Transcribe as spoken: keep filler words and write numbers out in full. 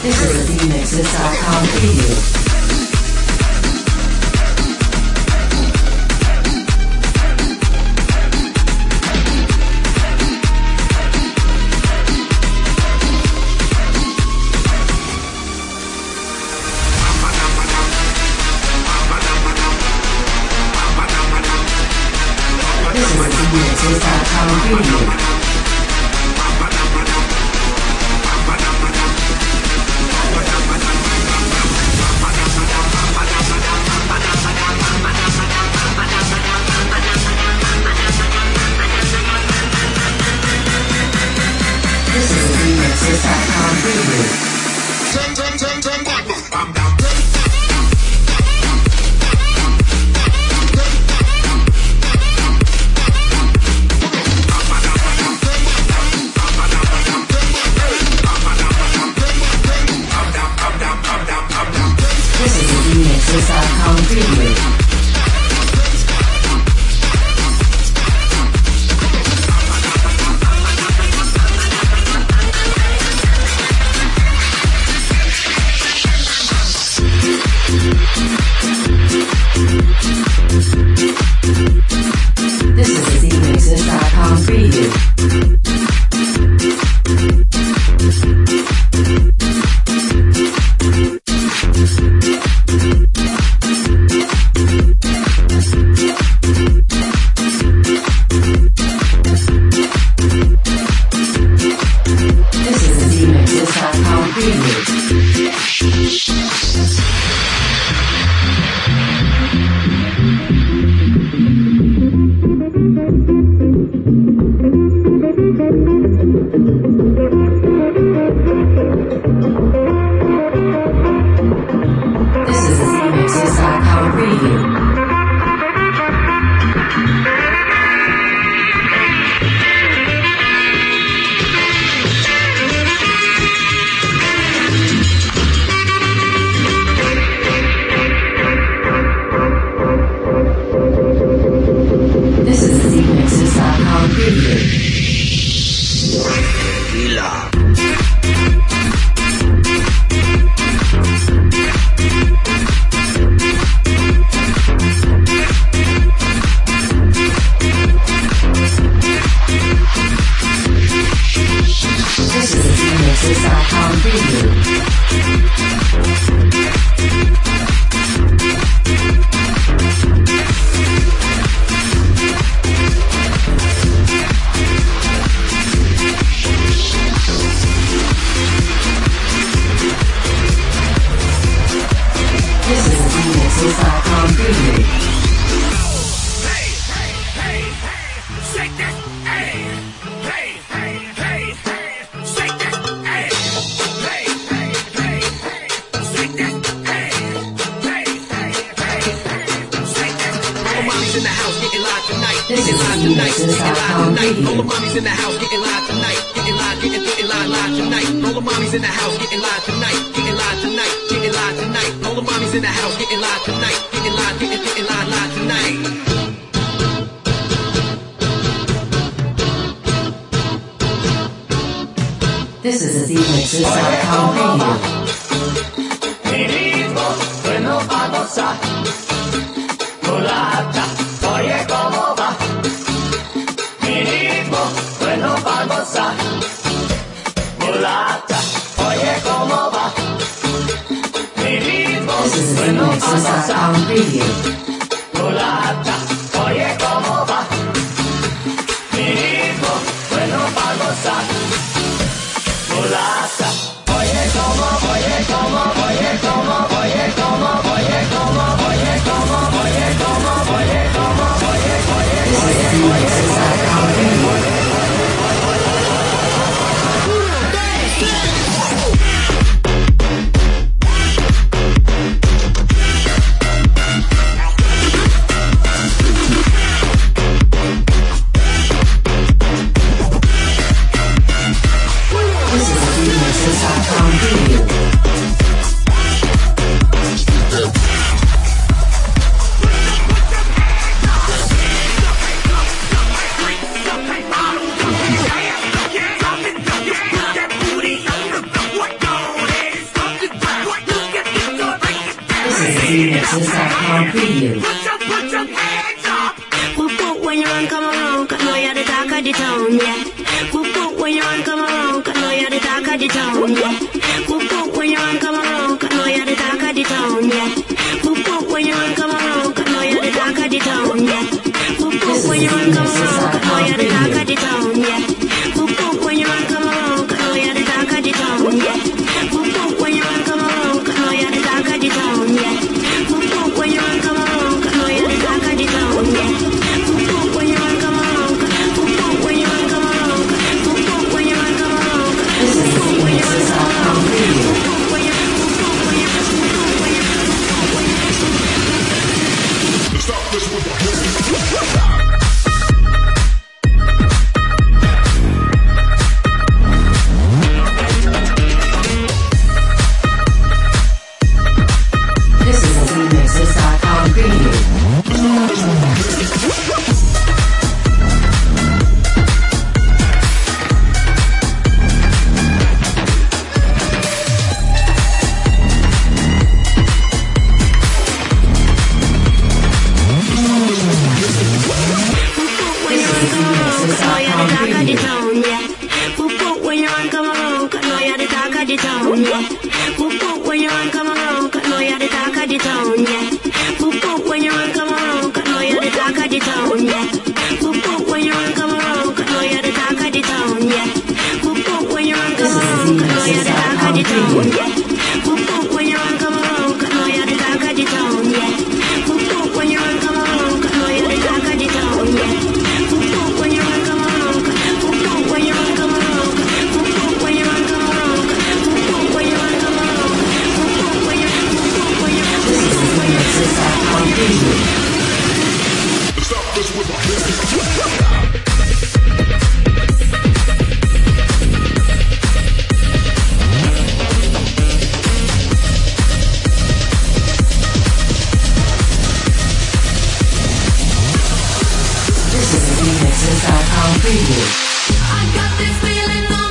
This is a D Mixes dot com preview. This is a D Mixes dot com preview. This is a D Mixes dot com preview. This is a D Mixes dot com preview. This is a D Mixes dot com preview. This is a D Mixes dot com preview. This is a D Mixes dot com preview. This is a D Mixes dot com preview. This is a D Mixes dot com preview. This is a D Mixes dot com preview. Hey, hey, hey, hey, shake that ass. Hey, hey, hey, hey, shake that ass. Hey, hey, hey, hey, shake that ass. Hey, hey, hey, hey, shake that ass. All the mommies in the house getting live tonight. This Getting is live D tonight. Mixes Getting dot live com tonight. All the preview. mommies in the house getting live tonight. Getting live, getting, getting live, live tonight. All the mommies in the house getting live tonight. Getting live tonight. Getting live tonight. All the mommies in the house getting live tonight. Getting live, getting, getting live, live tonight. This is a D Mixes dot com preview. Mi ritmo, bueno pa' gozar. Mulata, oye cómo va. Mi ritmo, bueno pa' gozar. Mulata, oye cómo va. Mi ritmo, This is a D bueno pa' Mixes dot gozar. com preview. Mulata, oye cómo va. Mi ritmo, bueno pa' gozar. Mulata, oye cómo, oye cómo, oye cómo, oye cómo, oye cómo, oye cómo, oye cómo, oye cómo, oye, oye, This is a D Mixes dot com preview. This is a D preview. Put your, put your hands up. Whoop whoop when you run, come around, cause know you're the talk of the town, yeah. Whoop whoop when you run, come around, cause know you're the talk of the town, yeah. Whoop whoop when you run, come around, cause know you're the talk of the town, yeah. Whoop whoop when you run, come around, cause know you're the talk of the town, yeah. Whoop whoop when you run, come around, cause know you're the talk of the town, yeah. Whoop whoop when you run, come around, cause know you're the talk of the town, yeah. Whoop whoop when you run, come around, cause know you're the talk of the town, yeah. Whoop whoop when you run, come around, cause know you're the talk of the town, yeah. Whoop whoop when you run, come around, whoop whoop when you run, come around, whoop whoop when you run, come around, This is the Phoenix dot com preview. Stop this with the hands. This is the Phoenix dot com preview. This is the Phoenix dot com preview. I got this feeling.